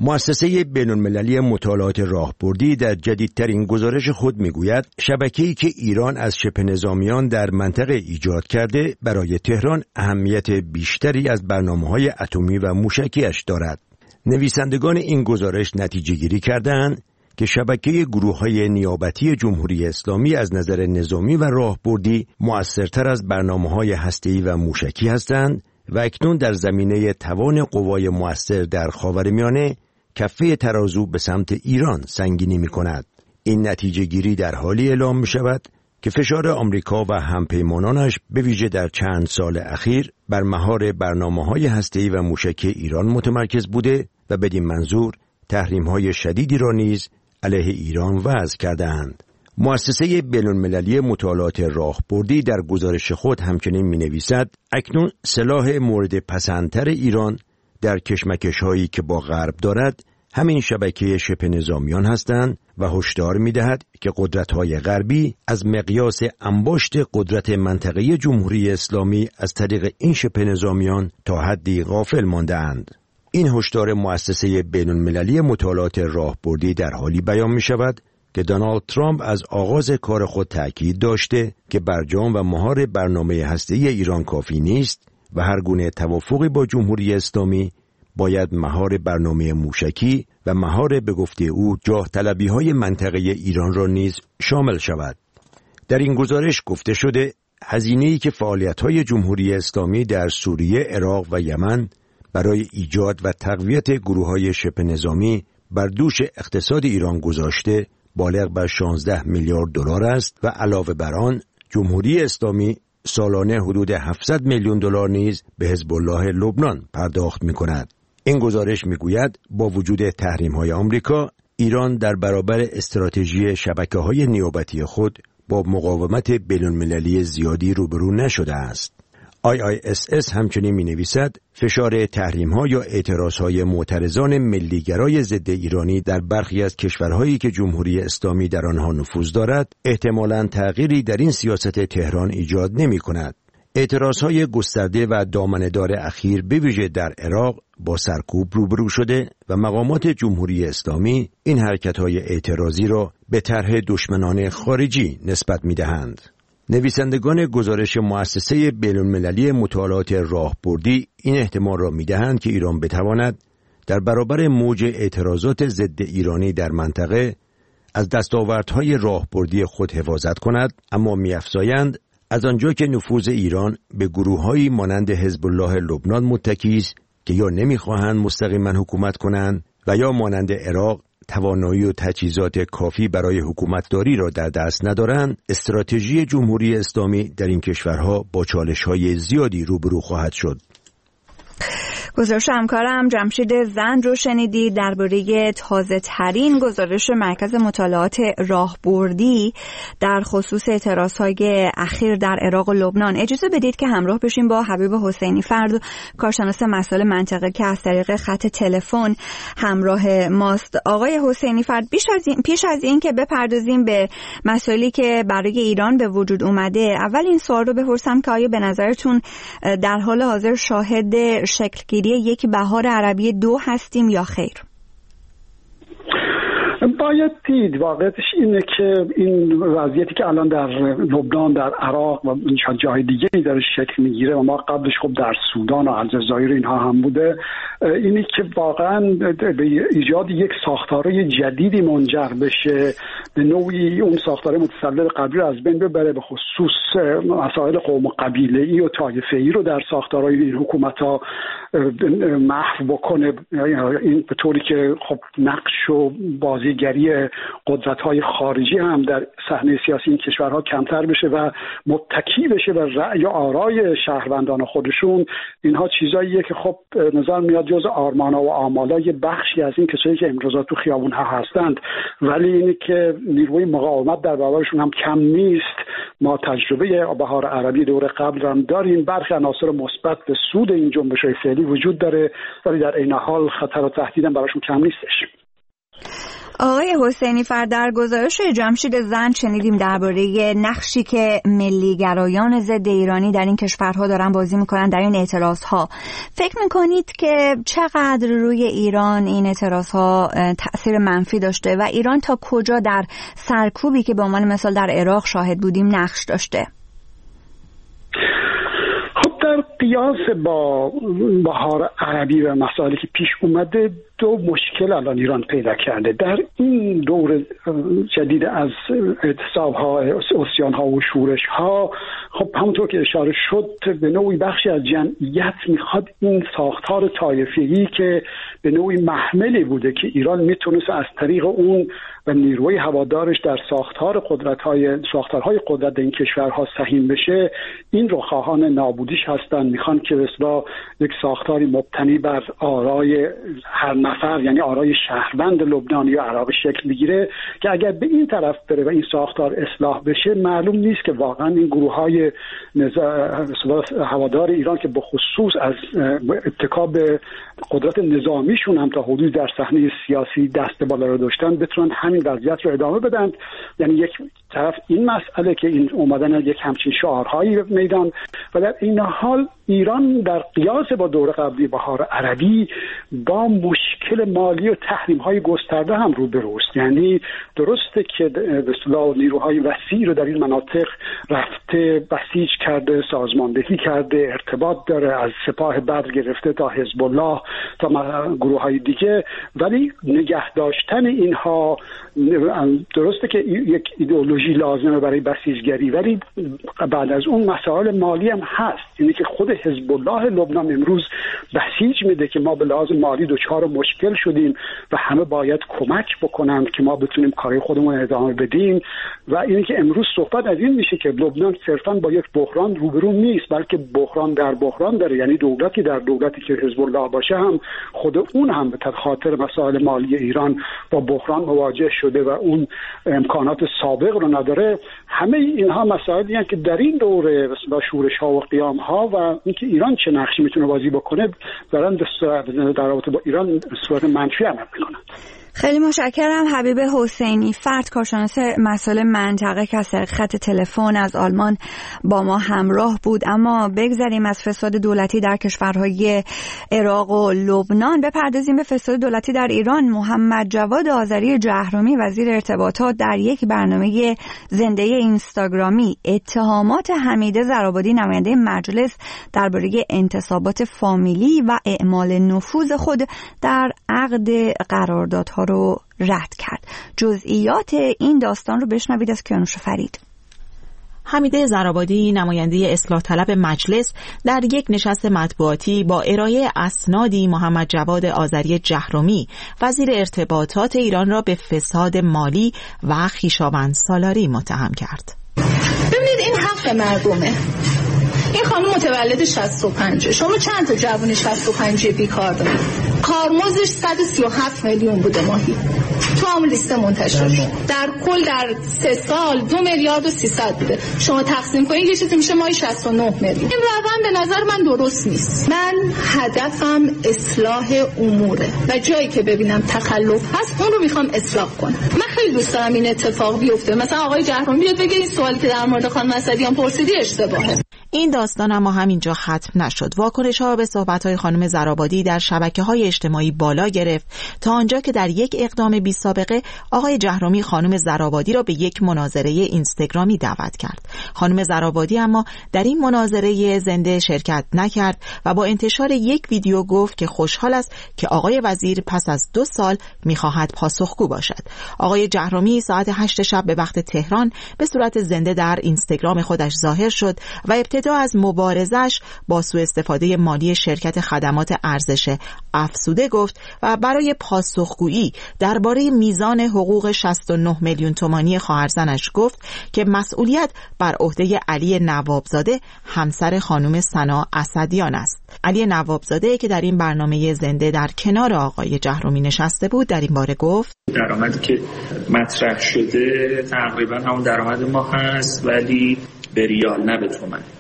مؤسسه بین‌المللی مطالعات راهبردی در جدیدترین گزارش خود میگوید شبکه‌ای که ایران از شبه نظامیان در منطقه ایجاد کرده برای تهران اهمیت بیشتری از برنامه‌های اتمی و موشکی‌اش دارد. نویسندگان این گزارش نتیجه گیری کردند که شبکه گروه‌های نیابتی جمهوری اسلامی از نظر نظامی و راهبردی مؤثرتر از برنامه‌های هسته‌ای و موشکی هستند و اکنون در زمینه توان قوای مؤثر در خاورمیانه کفه ترازو به سمت ایران سنگینی می‌کند. این نتیجه گیری در حالی اعلام می‌شود که فشار آمریکا و همپیمانانش به ویژه در چند سال اخیر بر مهار برنامه‌های هسته‌ای و موشکی ایران متمرکز بوده و بدین منظور تحریم‌های شدیدی را نیز علیه ایران وضع کرده‌اند. مؤسسه بین‌المللی مطالعات راهبردی در گزارش خود همچنین می‌نویسد اکنون سلاح مورد پسندتر ایران در کشمکش‌هایی که با غرب دارد همین شبکه شبه نظامیان هستند و هشدار می‌دهد که قدرت‌های غربی از مقیاس انباشت قدرت منطقه‌ای جمهوری اسلامی از طریق این شبه نظامیان تا حدی غافل مانده‌اند. این هشدار مؤسسه بین‌المللی مطالعات راهبردی در حالی بیان می‌شود که دونالد ترامپ از آغاز کار خود تأکید داشته که برجام و مهار برنامه هسته‌ای ایران کافی نیست و هر گونه توافقی با جمهوری اسلامی باید مهار برنامه موشکی و مهار به گفته او جاه طلبی‌های منطقه ایران را نیز شامل شود. در این گزارش گفته شده هزینه‌ای که فعالیت‌های جمهوری اسلامی در سوریه، عراق و یمن برای ایجاد و تقویت گروه‌های شبه نظامی بر دوش اقتصاد ایران گذاشته بالغ بر شانزده میلیارد دلار است و علاوه بر آن جمهوری اسلامی سالانه حدود هفتصد میلیون دلار نیز به حزب الله لبنان پرداخت می‌کند. این گزارش می‌گوید با وجود تحریم‌های آمریکا، ایران در برابر استراتژی شبکه‌های نیابتی خود با مقاومت بین‌المللی زیادی روبرو نشده است. آی آی اس اس همچنین می‌نویسد فشار تحریم‌ها یا اعتراض‌های معترضان ملیگرای ضد ایرانی در برخی از کشورهایی که جمهوری اسلامی در آنها نفوذ دارد احتمالاً تغییری در این سیاست تهران ایجاد نمی‌کند. اعتراض‌های گسترده و دامنه‌دار اخیر به ویژه در عراق با سرکوب روبرو شده و مقامات جمهوری اسلامی این حرکت‌های اعتراضی را به طرح دشمنان خارجی نسبت می‌دهند. نویسندگان گزارش مؤسسه بین‌المللی مطالعات راهبردی این احتمال را می‌دهند که ایران بتواند در برابر موج اعتراضات ضد ایرانی در منطقه از دستاوردهای راهبردی خود حفاظت کند، اما می‌افزایند از آنجا که نفوذ ایران به گروه‌هایی مانند حزب الله لبنان متکی است که یا نمی‌خواهند مستقیما حکومت کنند و یا مانند عراق توانایی و تجهیزات کافی برای حکومتداری را در دست ندارند، استراتژی جمهوری اسلامی در این کشورها با چالش‌های زیادی روبرو خواهد شد. گزارش همکارم جمشید زند رو شنیدید درباره تازه ترین گزارش مرکز مطالعات راهبردی در خصوص اعتراضهای اخیر در عراق و لبنان. اجازه بدید که همراه بشیم با حبیب حسینی فرد، کارشناس مسائل منطقه که از طریق خط تلفن همراه ماست. آقای حسینی فرد، پیش از این پیش از این که بپردازیم به مسائلی که برای ایران به وجود اومده، اول این سوال رو بپرسم که آیا به نظرتون در حال حاضر شاهد شکل یک بهار عربی دو هستیم یا خیر؟ باید دید واقعیتش اینه که این وضعیتی که الان در لبنان، در عراق و چند جای دیگه داره شکل میگیره و ما قبلش خب در سودان و الجزایر اینها هم بوده، اینی که واقعا به ایجاد یک ساختاره جدیدی منجر بشه، به نوعی اون ساختار متسلط قبلی رو از بین ببره، به خصوص مسائل قوم و قبیله‌ای و طایفه‌ای رو در ساختارهای این حکومت‌ها محو بکنه، این به طوری که خب نقش و بازیگری قدرت‌های خارجی هم در صحنه سیاسی این کشورها کمتر بشه و متکی بشه به رأی و آرای شهروندان خودشون. اینها چیزاییه که خب نظر میاد جز آرمان‌ها و آمالای بخشی از این کسایی که امروز تو خیابون‌ها هستند، ولی اینی که نیروی مقاومت در برابرشون هم کم نیست. ما تجربه بهار عربی دور قبل هم داریم، برخی عناصر مثبت به سود این جنبش‌های فعلی وجود داره، ولی در عین حال خطر و تهدید هم براشون کم نیستش. آقای حسینی فر، در گزارش جمشید زند شنیدیم درباره نقشی که ملیگرایان ضد ایرانی در این کشورها دارن بازی میکنن در این اعتراضها. فکر میکنید که چقدر روی ایران این اعتراضها تأثیر منفی داشته و ایران تا کجا در سرکوبی که به عنوان مثال در عراق شاهد بودیم نقش داشته؟ در قیاس با بهار عربی و مسائلی که پیش اومده دو مشکل الان ایران پیدا کرده. در این دور جدید از اعتصاب‌ها، عصیان‌ها و شورش‌ها، خب همونطور که اشاره شد به نوعی بخشی از جمعیت میخواد این ساختار طایفه‌ای که به نوعی محملی بوده که ایران میتونست از طریق اون و نیروی هوادارش در ساختار قدرت‌های ساختارهای قدرت این کشورها سهیم بشه، این رو خواهان نابودیش هستن. میخوان که اصلا یک ساختاری مبتنی بر آرای هر نفر، یعنی آرای شهروند لبنان یا عراق شکل بگیره که اگر به این طرف بره و این ساختار اصلاح بشه، معلوم نیست که واقعا این گروه‌های هوادار ایران که به خصوص از اتکا به قدرت نظامیشون هم تا حدود در صحنه سیاسی دست بالا رو داشتن بتونن همین وضعیت رو ادامه بدن. یعنی یک طرف این مسئله که این اومدن یک همچین شعارهایی به میدان و در این حال ایران در قیاس با دوره قبلی بهار عربی با مشکل مالی و تحریم‌های گسترده هم روبروست. یعنی درسته که به اصطلاح نیروهای وسیع رو در این مناطق رفته بسیج کرده، سازماندهی کرده، ارتباط داره، از سپاه بدر گرفته تا حزب الله تا گروه‌های دیگه، ولی نگه داشتن اینها درسته که یک ایدئولوژی لازمه برای بسیجگری، ولی بعد از اون مسائل مالی هم هست. یعنی که خود حزب الله لبنان امروز بسیج میده که ما به لحاظ مالی دچار مشکل شدیم و همه باید کمک بکنند که ما بتونیم کار خودمون ادامه بدیم. و اینی که امروز صحبت از این میشه که لبنان صرفا با یک بحران روبرو نیست، بلکه بحران در بحران داره. یعنی دولتی در دولتی که حزب الله باشه هم خود اون هم به خاطر مسائل مالی ایران با بحران مواجه شده و اون امکانات سابق رو نداره. همه اینها مسائلی هستند که در این دوره مثلا شورش ها و قیام ها و اینکه ایران چه نقشی میتونه بازی بکنه دارن در رابطه با ایران صورت منفی عمل میکنن. خیلی متشکرم. حبیب حسینی فرد، کارشناس مسائل منطقه که از خط تلفن از آلمان با ما همراه بود. اما بگذریم از فساد دولتی در کشورهای عراق و لبنان، بپردازیم به فساد دولتی در ایران. محمد جواد آذری جهرومی وزیر ارتباطات در یک برنامه زنده اینستاگرامی اتهامات حمیده زرابادی نماینده مجلس درباره انتصابات فامیلی و اعمال نفوذ خود در عقد قراردادها رو رد کرد. جزئیات این داستان رو بشنوید از کیانوش فرید. حمیده زرابادی نماینده اصلاح طلب مجلس در یک نشست مطبوعاتی با ارائه اسنادی محمد جواد آذری جهرومی وزیر ارتباطات ایران را به فساد مالی و خویشاوند سالاری متهم کرد. ببینید این حق مردمه. این خانم متولد شصت و پنج، شما چند تا جوون شصت و پنج بیکار دارید؟ کارمزدش صد و سی و هفت میلیون بوده ماهی. تو همون لیست منتشر شد. در کل در سه سال دو میلیارد و سیصد بوده. شما تقسیم کنید یه چیزی میشه ماهی شصت و نه میلیون. این روند به نظر من درست نیست. من هدفم اصلاح اموره و جایی که ببینم تخلف هست اون رو میخوام اصلاح کنم. من خیلی دوست دارم این اتفاق بیفته. مثلا آقای جهرومی بیاد بگه این سوالی که در مورد خانم اسدیان پرسیدی اشتباهه. این داستان اما همینجا ختم نشد. واکنش‌ها به صحبت‌های خانم زرابادی در شبکه‌های اجتماعی بالا گرفت تا آنجا که در یک اقدام بی سابقه آقای جهرومی خانم زرابادی را به یک مناظره اینستاگرامی دعوت کرد. خانم زرابادی اما در این مناظره زنده شرکت نکرد و با انتشار یک ویدیو گفت که خوشحال است که آقای وزیر پس از دو سال می‌خواهد پاسخگو باشد. آقای جهرومی ساعت هشت شب به وقت تهران به صورت زنده در اینستاگرام خودش ظاهر شد و ابتدا از مبارزش با سوء استفاده مالی شرکت خدمات ارزش افزوده گفت و برای پاسخگویی درباره میزان حقوق شصت و نه میلیون تومانی خواهرزنش گفت که مسئولیت بر عهده علی نوابزاده همسر خانم سنا اسدیان است. علی نوابزاده که در این برنامه زنده در کنار آقای جهرومی نشسته بود در این باره گفت درآمدی که مطرح شده تقریبا همون درآمد ما هست ولی به ریال نه به تومن.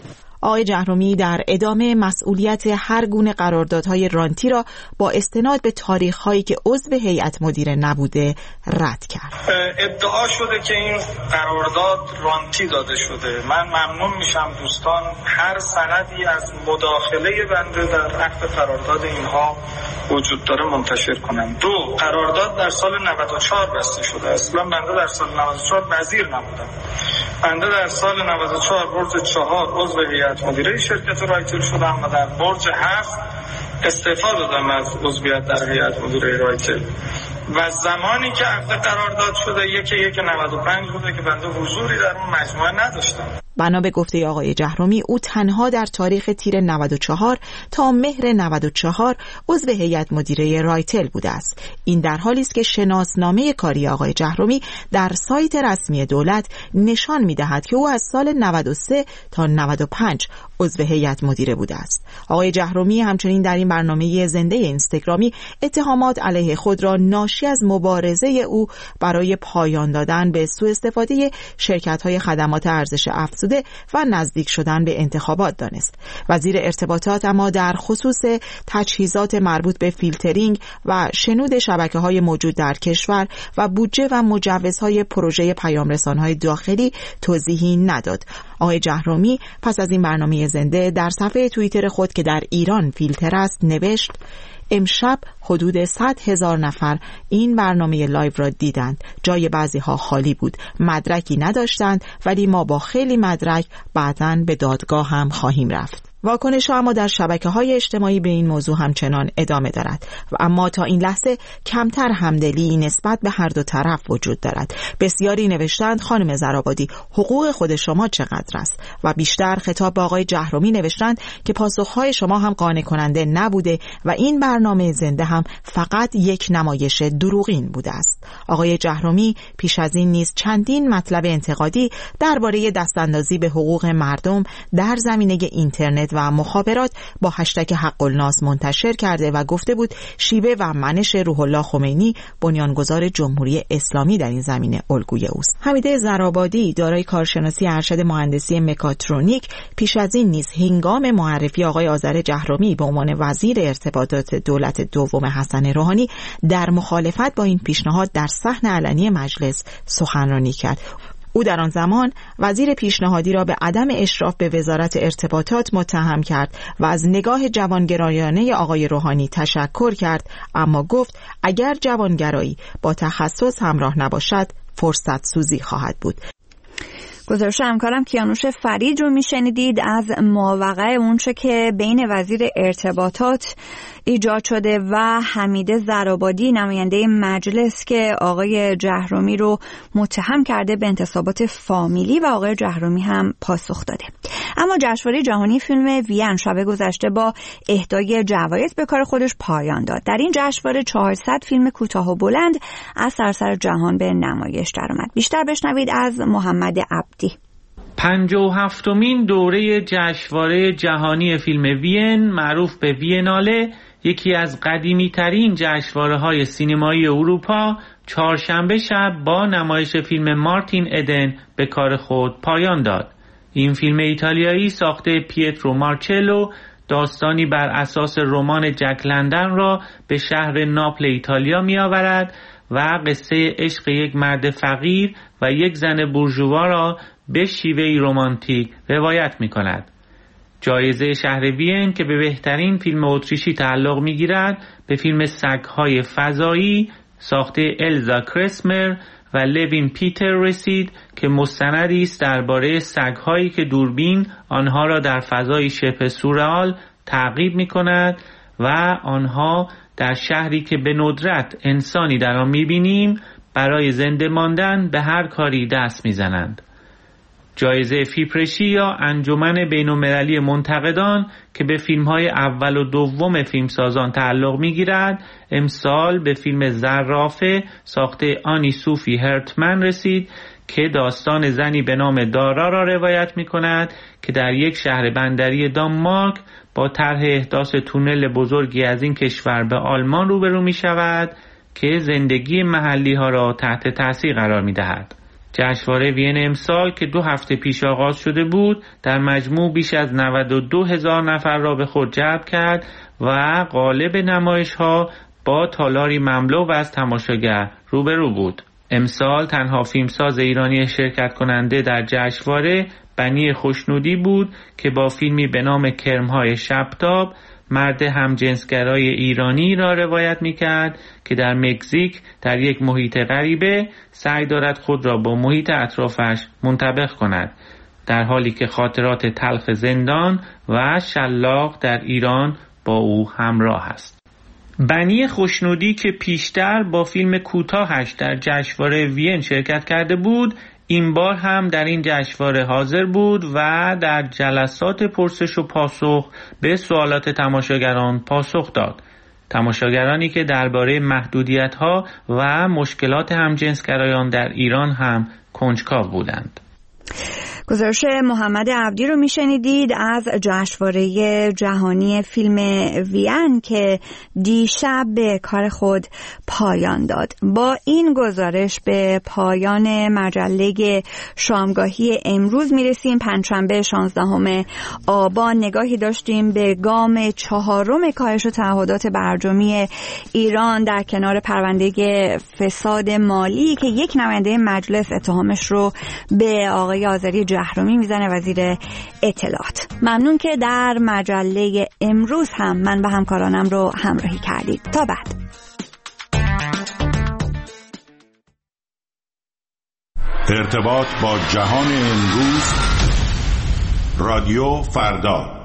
آقای جهرومی در ادامه مسئولیت هر گونه قراردادهای رانتی را با استناد به تاریخ‌هایی که عضو هیئت مدیره نبوده رد کرد. ادعا شده که این قرارداد رانتی داده شده. من ممنون میشم دوستان هر سندی از مداخله بنده در عقد قرارداد اینها وجود داره منتشر کنم. دو، قرارداد در سال نود و چهار بسته شده. اصلا بنده در سال نود و چهار وزیر نبودم. بنده در سال نود و چهار برج چهار عضو هیئت مدیره شرکت رایتل شدم و در برج هفت استعفا دادم از عضویت در هیئت مدیره رایتل و زمانی که عقد قرارداد شده یکی یک نود و پنج بوده که بنده حضوری در اون مجموعه نداشتم. بنا به گفته آقای جهرومی او تنها در تاریخ تیر نود و چهار تا مهر نود و چهار عضو هیئت مدیره رایتل بوده است. این در حالی است که شناسنامه کاری آقای جهرومی در سایت رسمی دولت نشان می‌دهد که او از سال نود و سه تا نود و پنج عضو هیئت مدیره بوده است. آقای جهرومی همچنین در این برنامه زنده اینستاگرامی اتهامات علیه خود را ناشی از مبارزه او برای پایان دادن به سوء استفاده شرکت‌های خدمات ارزش افزوده و نزدیک شدن به انتخابات دانست. وزیر ارتباطات اما در خصوص تجهیزات مربوط به فیلترینگ و شنود شبکه‌های موجود در کشور و بودجه و مجوزهای پروژه پیام‌رسان‌های داخلی توضیحی نداد. آقای جهرومی پس از این برنامه زنده در صفحه توییتر خود که در ایران فیلتر است نوشت: امشب حدود صد هزار نفر این برنامه لایو را دیدند. جای بعضی ها خالی بود. مدرکی نداشتند ولی ما با خیلی مدرک بعداً به دادگاه هم خواهیم رفت. واکنش ها اما در شبکه‌های اجتماعی به این موضوع همچنان ادامه دارد و اما تا این لحظه کمتر همدلی نسبت به هر دو طرف وجود دارد. بسیاری نوشتند خانم زرآبادی حقوق خود شما چقدر است و بیشتر خطاب به آقای جهرومی نوشتند که پاسخهای شما هم قانع کننده نبوده و این برنامه زنده هم فقط یک نمایش دروغین بوده است. آقای جهرومی پیش از این نیز چندین مطلب انتقادی درباره دستاندازی به حقوق مردم در زمینه اینترنت و مخابرات با هشتگ حق الناس منتشر کرده و گفته بود شیوه و منش روح الله خمینی بنیانگذار جمهوری اسلامی در این زمینه الگوی اوست. حمیده زرآبادی دارای کارشناسی ارشد مهندسی مکاترونیک پیش از این نیز هنگام معرفی آقای آذر جهرومی به عنوان وزیر ارتباطات دولت دوم حسن روحانی در مخالفت با این پیشنهاد در صحن علنی مجلس سخنرانی کرد. او در آن زمان وزیر پیشنهادی را به عدم اشراف به وزارت ارتباطات متهم کرد و از نگاه جوانگرایانه آقای روحانی تشکر کرد، اما گفت اگر جوانگرایی با تخصص همراه نباشد فرصت سوزی خواهد بود. گزارش همکارم کیانوش فرید رو میشنیدید از ماوقع اونچه که بین وزیر ارتباطات ایجاد شده و حمیده زرآبادی نماینده مجلس که آقای جهرومی رو متهم کرده به انتصابات فامیلی و آقای جهرومی هم پاسخ داده. اما جشنواره جهانی فیلم وین شب گذشته با اهدای جوایز به کار خودش پایان داد. در این جشنواره چهارصد فیلم کوتاه و بلند از سراسر جهان به نمایش درآمد. بیشتر بشنوید از محمد عبدی. پنجاه و هفتمین دوره جشنواره جهانی فیلم وین معروف به ویناله، یکی از قدیمی ترین جشنواره های سینمایی اروپا، چهارشنبه شب با نمایش فیلم مارتین ادن به کار خود پایان داد. این فیلم ایتالیایی ساخته پیترو مارچلو داستانی بر اساس رمان جک لندن را به شهر ناپل ایتالیا می آورد و قصه عشق یک مرد فقیر و یک زن بورژوا را به شیوهی رمانتیک روایت می کند. جایزه شهر وین که به بهترین فیلم اتریشی تعلق می گیرد به فیلم سگ‌های فضایی ساخته الزا کرسمر و لوین پیتر رسید که مستندی است درباره سگ‌هایی که دوربین آنها را در فضای شبه سورئال تعقیب می کند و آنها در شهری که به ندرت انسانی در آن می بینیم برای زنده ماندن به هر کاری دست می زنند. جایزه فیپرشی یا انجمن بین‌المللی منتقدان که به فیلم‌های اول و دوم فیلمسازان تعلق می‌گیرد، امسال به فیلم زرافه ساخته آنی سوفی هرتمن رسید که داستان زنی به نام دارا را روایت می‌کند که در یک شهر بندری دانمارک با طرح احداث تونل بزرگی از این کشور به آلمان روبرو می‌شود که زندگی محلی‌ها را تحت تاثیر قرار می‌دهد. جشنواره وین امسال که دو هفته پیش آغاز شده بود در مجموع بیش از نود و دو هزار نفر را به خود جلب کرد و غالب نمایش‌ها با تالاری مملو و از تماشاگر روبرو بود. امسال تنها فیلمساز ایرانی شرکت کننده در جشنواره بنی خوشنودی بود که با فیلمی به نام کرم‌های شبتاب مرد همجنسگرای ایرانی را روایت می‌کرد که در مکزیک در یک محیط غریبه سعی دارد خود را با محیط اطرافش منطبق کند، در حالی که خاطرات تلخ زندان و شلاق در ایران با او همراه است. بنی خوشنودی که پیشتر با فیلم کوتاهش در جشنواره وین شرکت کرده بود، این بار هم در این جشنواره حاضر بود و در جلسات پرسش و پاسخ به سوالات تماشاگران پاسخ داد. تماشاگرانی که درباره محدودیت‌ها و مشکلات همجنسگرایان در ایران هم کنجکاو بودند. گزارش محمد عبدی رو میشنیدید از جشنواره جهانی فیلم وین که دیشب به کار خود پایان داد. با این گزارش به پایان مجله شامگاهی امروز میرسیم. پنجشنبه شانزدهم آبان نگاهی داشتیم به گام چهارم کاهش تعهدات برجامی ایران در کنار پرونده فساد مالی که یک نماینده مجلس اتهامش رو به آقای آذری جهرومی میزنه، وزیر اطلاعات. ممنون که در مجله امروز هم من و همکارانم رو همراهی کردید. تا بعد. ارتباط با جهان امروز، رادیو فردا.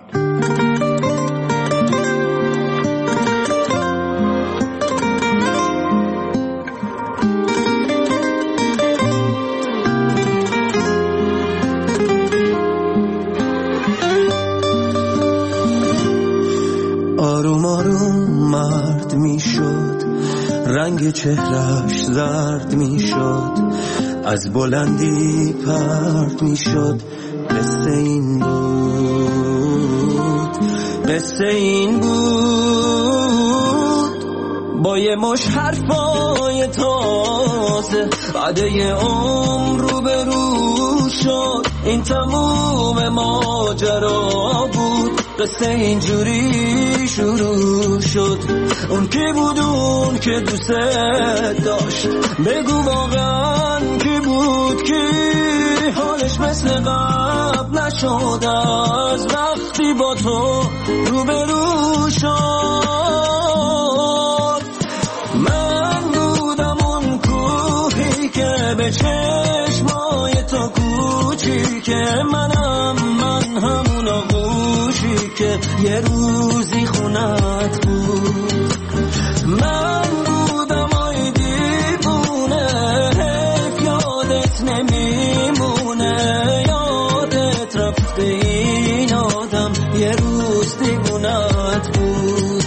آروم آروم مرد می شد، رنگ چهرش زرد می شد، از بلندی پرد می شد. قصه این بود، قصه این بود، با یه مش حرفای تازه بعده عمر رو به رو شد. این تموم ماجرا بود، قصه اینجوری شروع شد. اون کی بود اون که دوست داشت، بگو واقعا کی بود کی؟ حالش مثل قبل نشد از وقتی با تو روبرو شد. من بودم اون کوهی که به چشمای تو کوچیکه، منم من همون آغوشی که یه روزی خونت بود. من بودم آی دیوونه، حیف یادت نمیمونه، یادت رفته این آدم یه روز دیوونت بود.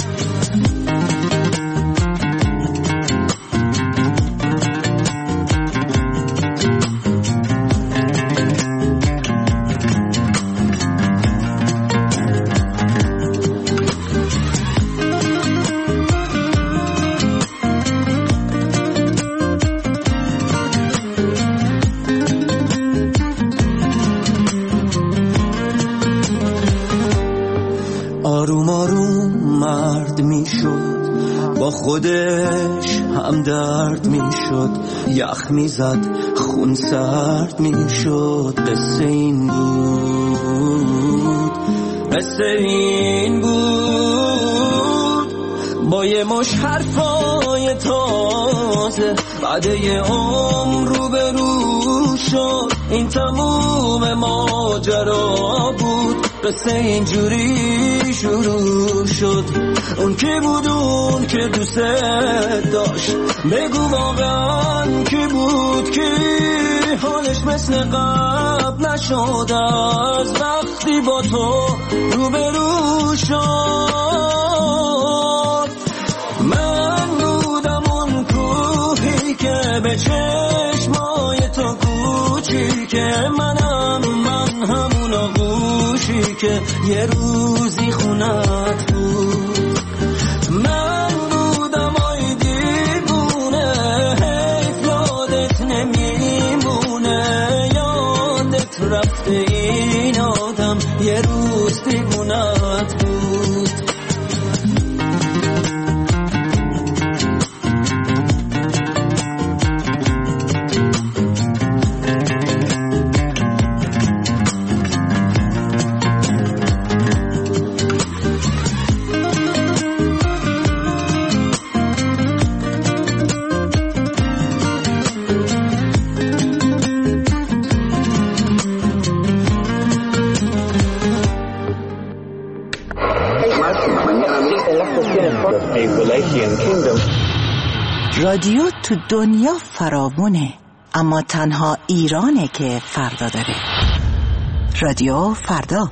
آروم آروم مرد می شد، با خودش هم درد می شد، یخ می زد خون سرد می شد. قصه این بود، قصه این بود، با یه مش حرفای تازه بعده عمر رو به رو شد. این تموم ماجرا بود، قصه اینجوری شروع شد. اون کی بود اون که دوست داشت، بگو واقعا کی بود کی؟ حالش مثل قبل نشد از وقتی با تو روبرو شد. من بودم اون کوهی که به چشمای تو کوچیکه، منم من همون آغوشی که یه روزی خونت بود. من بودم آی دیوونه، حیف یادت نمیمونه، یه روز دیوونت بود. رادیو تو دنیا فراوونه، اما تنها ایرانه که فردا داره. رادیو فردا.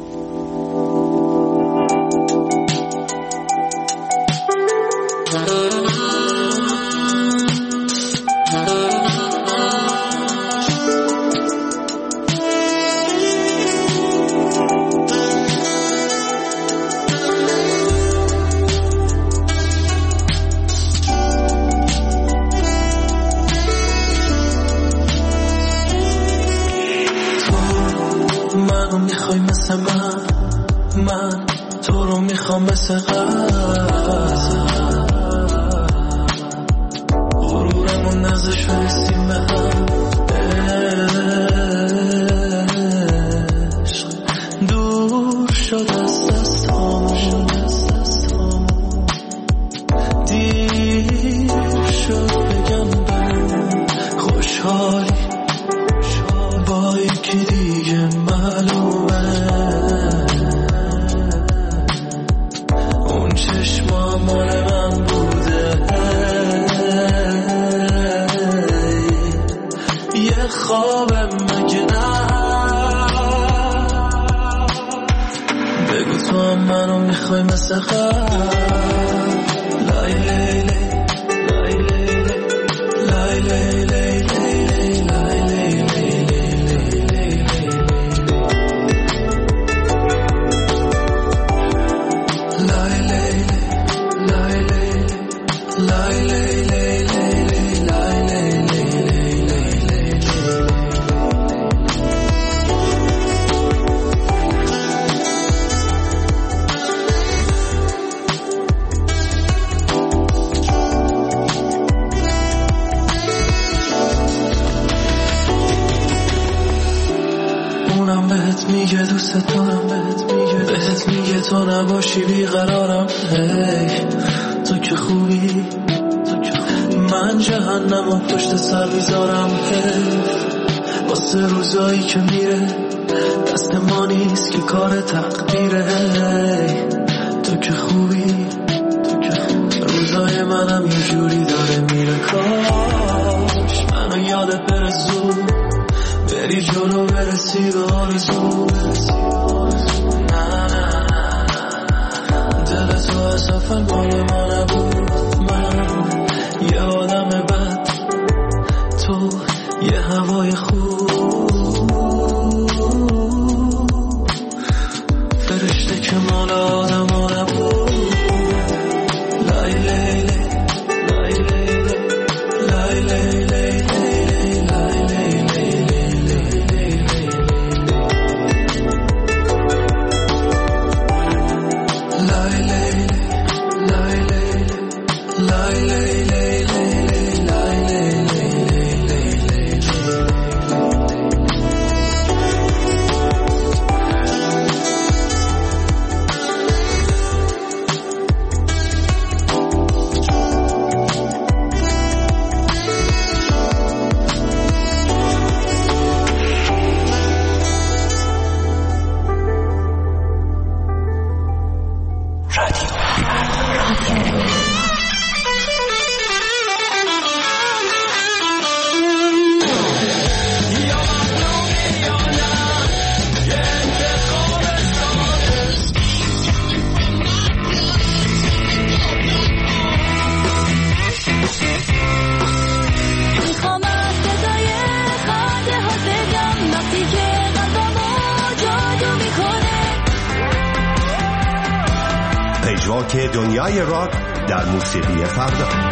که دنیای راک در موسیقی فردا.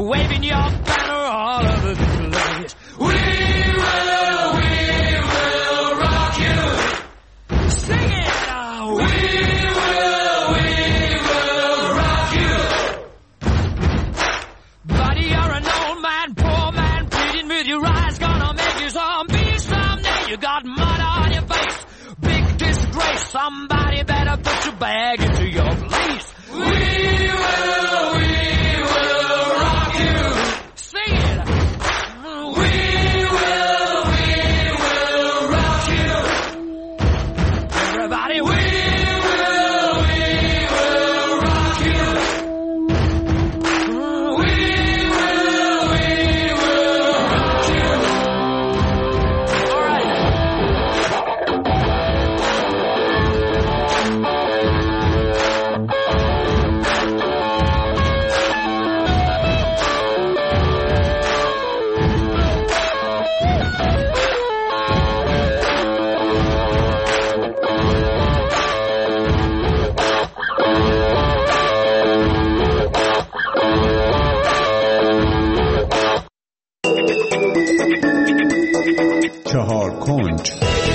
waving your banner all over the place. We will, we will rock you. Sing it now. We will, we will rock you. Buddy, you're an old man, poor man, pleading with your eyes, gonna make you zombie someday. You got mud on your face, big disgrace. Somebody better put your bag into your place. We will, we will rock you. Sing it. We will, we will rock you. Everybody, we will, we will rock you. We will, we will rock you. All right. چهار کنج.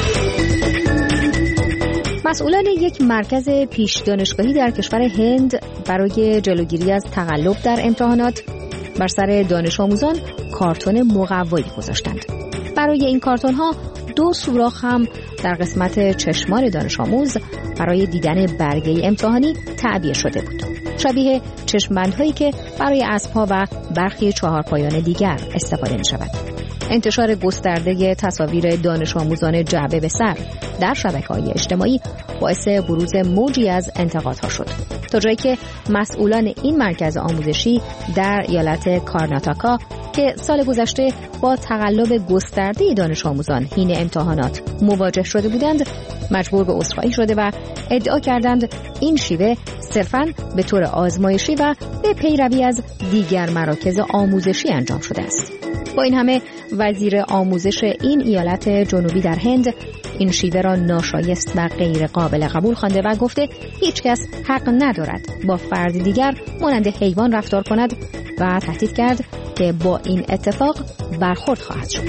مسئولان یک مرکز پیش دانشگاهی در کشور هند برای جلوگیری از تقلب در امتحانات بر سر دانش آموزان کارتون مقوایی گذاشتند. برای این کارتون ها دو سوراخ هم در قسمت چشمان دانش آموز برای دیدن برگه امتحانی تعبیه شده بود، شبیه چشم‌بندهایی که برای اسب‌ها و برخی چهارپایان دیگر استفاده می شود. انتشار گسترده تصاویر دانش آموزان جعبه به سر در شبکه‌های اجتماعی باعث بروز موجی از انتقادها شد، تا جایی که مسئولان این مرکز آموزشی در ایالت کارناتاکا که سال گذشته با تقلب گسترده دانش آموزان حین امتحانات مواجه شده بودند، مجبور به عذرخواهی شده و ادعا کردند این شیوه صرفاً به طور آزمایشی و به پیروی از دیگر مراکز آموزشی انجام شده است. با این همه وزیر آموزش این ایالت جنوبی در هند این شیوه را ناشایست و غیر قابل قبول خوانده و گفته هیچ کس حق ندارد با فرد دیگر مانند حیوان رفتار کند و تهدید کرد که با این اتفاق برخورد خواهد شد.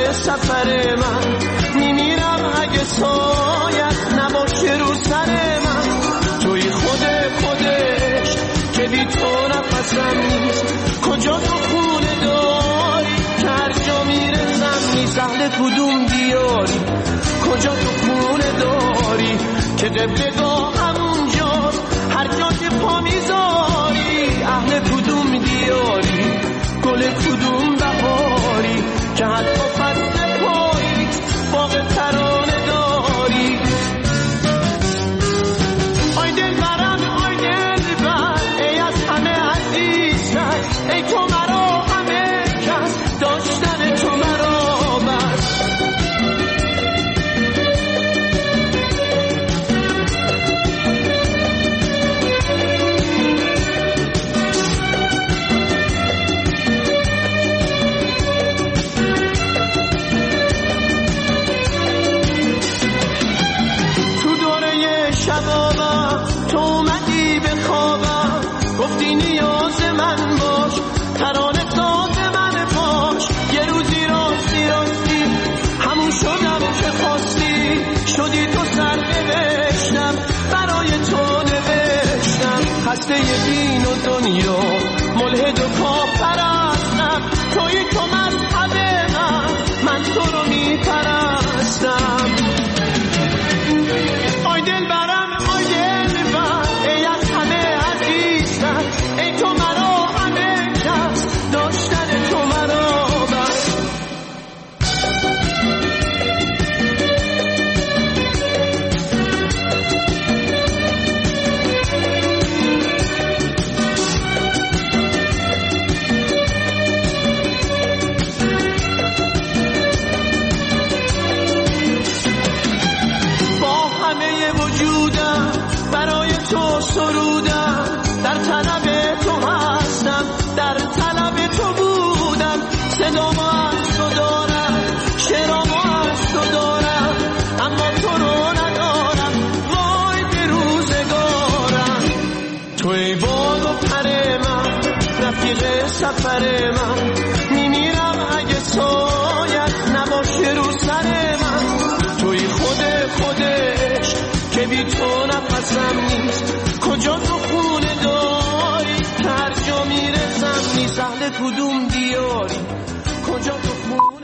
سفر من، میمیرم اگه سایت نباشه رو سر من. توی خود خودش که بی تو نفسم نیست، کجا تو خونه داری که هر جا میرسم نیست. اهل کدوم دیاری، کجا تو خونه داری که قبلگاه همونجاست هر جا که پا میذاری. اهل کدوم دیاری، گل کدوم بهاری که حتی فصل پاییز باغ ترانه داری. آی دل برم آی دل بر، ای از همه عزیزتر، ای تو مرا همه کس، داشتن تو مرا بس. تو اومدی به خوابم، گفتی نیاز من باش، ترانه ساز من باش. یه روزی راستی راستی همون شدم که خواستی، شدی تو سر نوشتم برای تو نوشتم. خسته دین و دنیا ملحد و کافرستم، توی تو مذهب من، من تو رو میپرستم. آی دل برم آی دل بر، ای از همه عزیزتر، ای تو مرا همه کس، داشتن تو مرا بس. وجودم برای تو سرودم، در طلب تو هستم، در طلب تو بودم. صدامو از تو دارم، شعرامو از تو دارم، اما تو رو ندارم. وای به روزگارم، توی باد و پر من، رفیق سفر من. میمیرم اگه سایت نباشه رو سر من. توی خود خودش که بی تو نفسم نیست، کجا تو خونه داری که هر جا میرسم نیست. اهل کدوم دیاری، کجا تو خونه